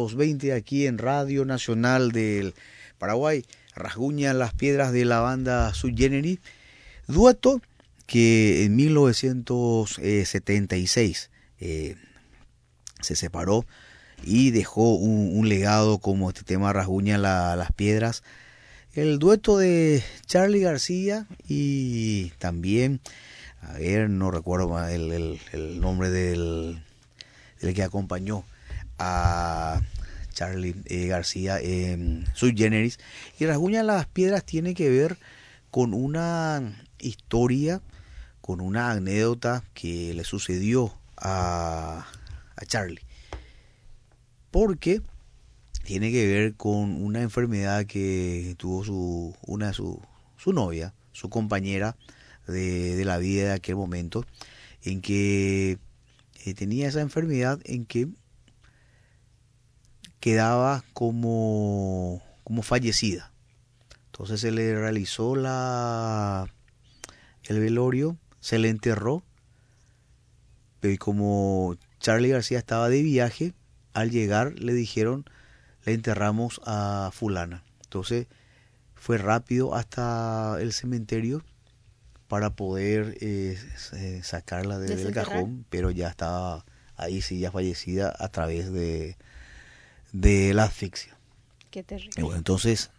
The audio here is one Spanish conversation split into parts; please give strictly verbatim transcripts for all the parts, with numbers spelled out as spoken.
veinte aquí en Radio Nacional del Paraguay. Rasguña las piedras de la banda Sui Generis, dueto que en mil novecientos setenta y seis eh, se separó y dejó un, un legado como este tema Rasguña la, las piedras. El dueto de Charly García y también, a ver, no recuerdo el, el, el nombre del, del que acompañó a Charly eh, García en Sui Generis. Y Rasguña las piedras tiene que ver con una historia, con una anécdota que le sucedió a, a Charly. Porque tiene que ver con una enfermedad que tuvo su una su, su novia, su compañera de, de la vida de aquel momento, en que eh, tenía esa enfermedad en que quedaba como, como fallecida. Entonces se le realizó la el velorio, se le enterró, pero como Charly García estaba de viaje, al llegar le dijeron: le enterramos a fulana. Entonces fue rápido hasta el cementerio para poder eh, sacarla de, del cajón, pero ya estaba ahí, sí, ya fallecida a través de, de la asfixia. Qué terrible. Y bueno, entonces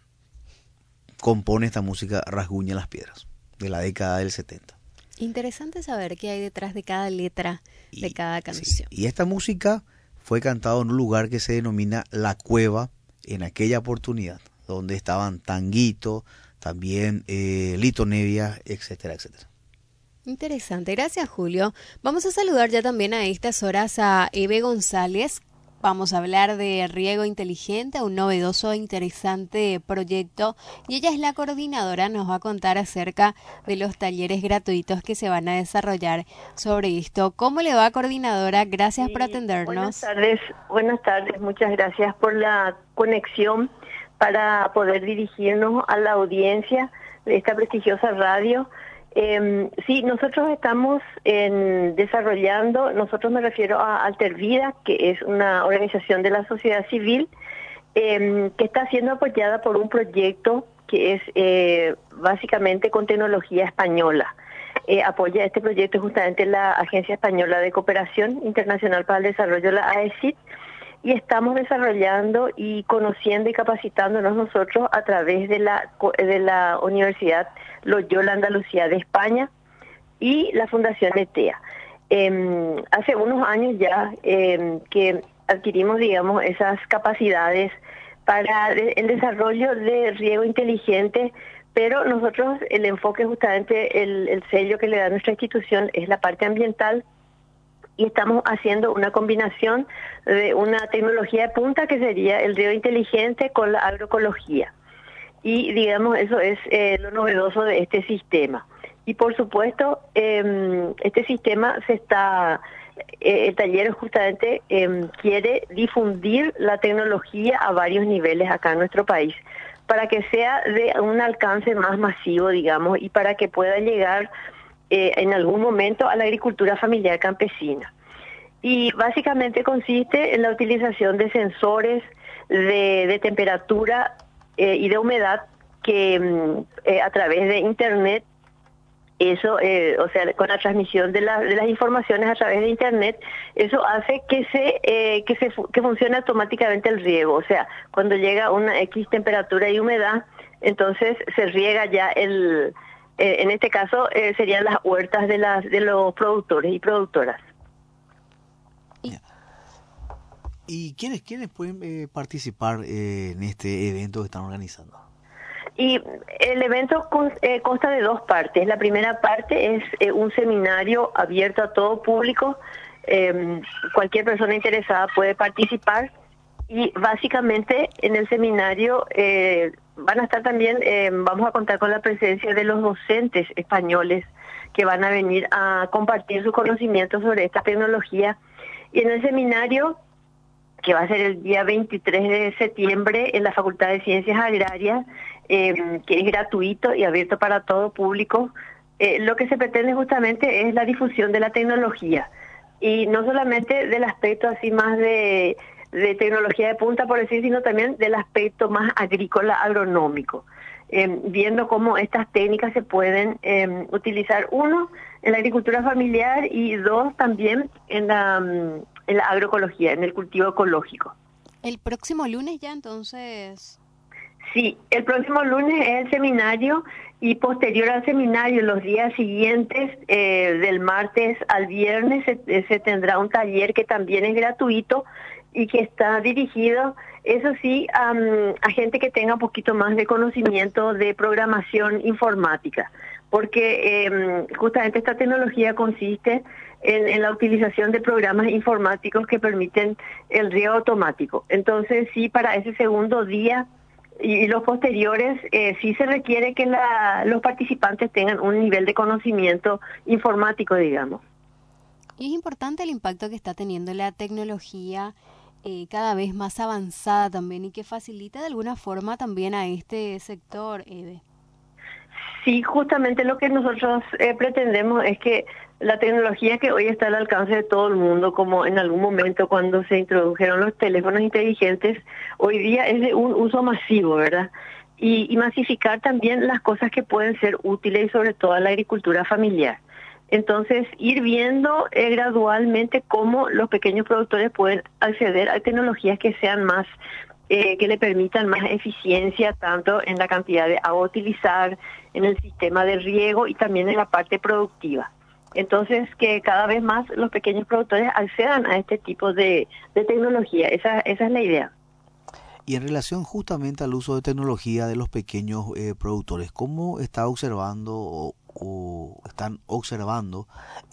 compone esta música Rasguña las piedras, de la década del setenta. Interesante saber qué hay detrás de cada letra y, de cada canción. Sí, y esta música fue cantado en un lugar que se denomina La Cueva en aquella oportunidad, donde estaban Tanguito, también eh, Lito Nevia, etcétera, etcétera. Interesante, gracias Julio. Vamos a saludar ya también a estas horas a Eve González. Vamos a hablar de riego inteligente, un novedoso e interesante proyecto, y ella es la coordinadora, nos va a contar acerca de los talleres gratuitos que se van a desarrollar sobre esto. ¿Cómo le va, coordinadora? Gracias sí, por atendernos. Buenas tardes, buenas tardes, muchas gracias por la conexión para poder dirigirnos a la audiencia de esta prestigiosa radio. Eh, sí, nosotros estamos en, desarrollando, nosotros me refiero a Altervida, que es una organización de la sociedad civil eh, que está siendo apoyada por un proyecto que es eh, básicamente con tecnología española. Eh, apoya este proyecto justamente la Agencia Española de Cooperación Internacional para el Desarrollo, la A E C I D, y estamos desarrollando y conociendo y capacitándonos nosotros a través de la de la Universidad Loyola Andalucía de España y la Fundación ETEA. Eh, hace unos años ya eh, que adquirimos, digamos, esas capacidades para el desarrollo de riego inteligente, pero nosotros el enfoque justamente, el, el sello que le da nuestra institución es la parte ambiental, y estamos haciendo una combinación de una tecnología de punta que sería el riego inteligente con la agroecología. Y digamos, eso es eh, lo novedoso de este sistema. Y por supuesto, eh, este sistema se está, eh, el taller justamente eh, quiere difundir la tecnología a varios niveles acá en nuestro país, para que sea de un alcance más masivo, digamos, y para que pueda llegar Eh, en algún momento a la agricultura familiar campesina. Y básicamente consiste en la utilización de sensores de, de temperatura eh, y de humedad que eh, a través de internet, eso, eh, o sea, con la transmisión de, la, de las informaciones a través de internet, eso hace que se eh, que se que funcione automáticamente el riego. O sea, cuando llega una X temperatura y humedad, entonces se riega ya el Eh, en este caso eh, serían las huertas de las de los productores y productoras. ¿Y quiénes quiénes pueden eh, participar eh, en este evento que están organizando? Y el evento con, eh, consta de dos partes. La primera parte es eh, un seminario abierto a todo público. Eh, cualquier persona interesada puede participar. Y básicamente en el seminario eh, van a estar también, eh, vamos a contar con la presencia de los docentes españoles que van a venir a compartir sus conocimientos sobre esta tecnología. Y en el seminario, que va a ser el día veintitrés de septiembre en la Facultad de Ciencias Agrarias, eh, que es gratuito y abierto para todo público, eh, lo que se pretende justamente es la difusión de la tecnología. Y no solamente del aspecto así más de de tecnología de punta, por decir, sino también del aspecto más agrícola, agronómico, eh, viendo cómo estas técnicas se pueden eh, utilizar, uno, en la agricultura familiar y dos, también en la, en la agroecología, en el cultivo ecológico. El próximo lunes ya entonces... Sí, el próximo lunes es el seminario y posterior al seminario, los días siguientes, eh, del martes al viernes, se, se tendrá un taller que también es gratuito y que está dirigido, eso sí, um, a gente que tenga un poquito más de conocimiento de programación informática, porque eh, justamente esta tecnología consiste en, en la utilización de programas informáticos que permiten el riego automático. Entonces, sí, para ese segundo día y los posteriores, eh, sí se requiere que la, los participantes tengan un nivel de conocimiento informático, digamos. Y es importante el impacto que está teniendo la tecnología eh, cada vez más avanzada también y que facilita de alguna forma también a este sector, Eve. Sí, justamente lo que nosotros eh, pretendemos es que la tecnología que hoy está al alcance de todo el mundo, como en algún momento cuando se introdujeron los teléfonos inteligentes, hoy día es de un uso masivo, ¿verdad? Y, y masificar también las cosas que pueden ser útiles y sobre todo a la agricultura familiar. Entonces, ir viendo eh, gradualmente cómo los pequeños productores pueden acceder a tecnologías que sean más, eh, que le permitan más eficiencia, tanto en la cantidad de agua a utilizar, en el sistema de riego y también en la parte productiva. Entonces, que cada vez más los pequeños productores accedan a este tipo de, de tecnología. Esa, esa es la idea. Y en relación justamente al uso de tecnología de los pequeños eh, productores, ¿cómo está observando o, o están observando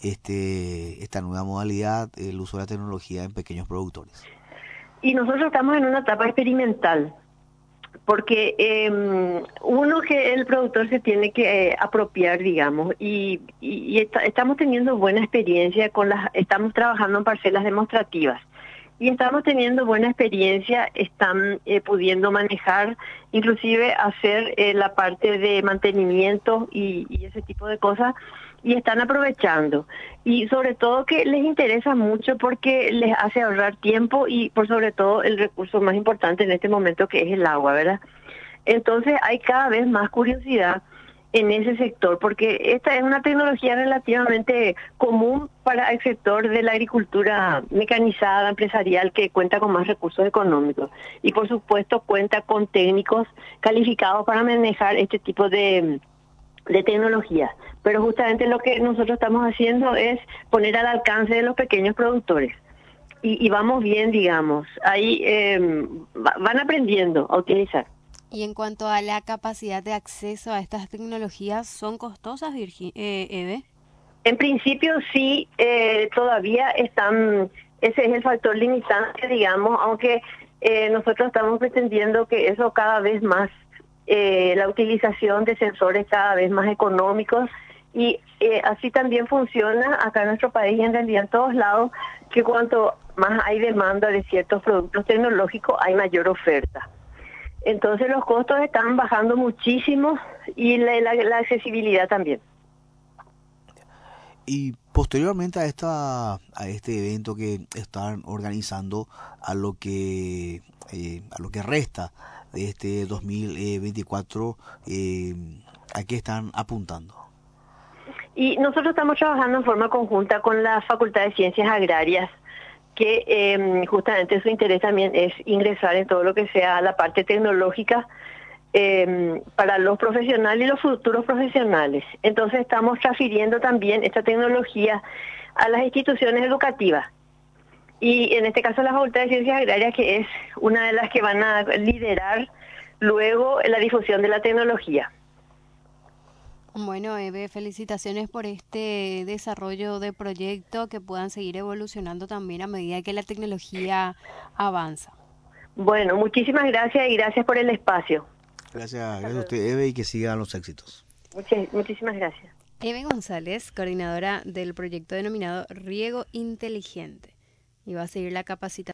este esta nueva modalidad, el uso de la tecnología en pequeños productores? Y nosotros estamos en una etapa experimental, porque eh, uno que el productor se tiene que eh, apropiar, digamos, y, y, y está, estamos teniendo buena experiencia con las, estamos trabajando en parcelas demostrativas y estamos teniendo buena experiencia, están eh, pudiendo manejar, inclusive hacer eh, la parte de mantenimiento y, y ese tipo de cosas, y están aprovechando. Y sobre todo que les interesa mucho porque les hace ahorrar tiempo y por sobre todo el recurso más importante en este momento, que es el agua, ¿verdad? Entonces hay cada vez más curiosidad en ese sector, porque esta es una tecnología relativamente común para el sector de la agricultura mecanizada, empresarial, que cuenta con más recursos económicos. Y por supuesto cuenta con técnicos calificados para manejar este tipo de de tecnología, pero justamente lo que nosotros estamos haciendo es poner al alcance de los pequeños productores y, y vamos bien, digamos, ahí eh, van aprendiendo a utilizar. Y en cuanto a la capacidad de acceso a estas tecnologías, ¿son costosas, Virgi- eh, Eve? En principio sí, eh, todavía están, ese es el factor limitante, digamos, aunque eh, nosotros estamos pretendiendo que eso cada vez más, Eh, la utilización de sensores cada vez más económicos y eh, así también funciona acá en nuestro país y en realidad en todos lados, que cuanto más hay demanda de ciertos productos tecnológicos hay mayor oferta. Entonces los costos están bajando muchísimo y la, la, la accesibilidad también. Y posteriormente a esta a este evento que están organizando, a lo que eh, a lo que resta de este dos mil veinticuatro, eh, ¿a qué están apuntando? Y nosotros estamos trabajando en forma conjunta con la Facultad de Ciencias Agrarias, que eh, justamente su interés también es ingresar en todo lo que sea la parte tecnológica eh, para los profesionales y los futuros profesionales. Entonces estamos transfiriendo también esta tecnología a las instituciones educativas. Y en este caso la Facultad de Ciencias Agrarias, que es una de las que van a liderar luego la difusión de la tecnología. Bueno, Eve, felicitaciones por este desarrollo de proyecto, que puedan seguir evolucionando también a medida que la tecnología avanza. Bueno, muchísimas gracias y gracias por el espacio. Gracias, gracias a usted, Eve, y que sigan los éxitos. Muchas, muchísimas gracias. Eve González, coordinadora del proyecto denominado Riego Inteligente, y va a seguir la capacitación.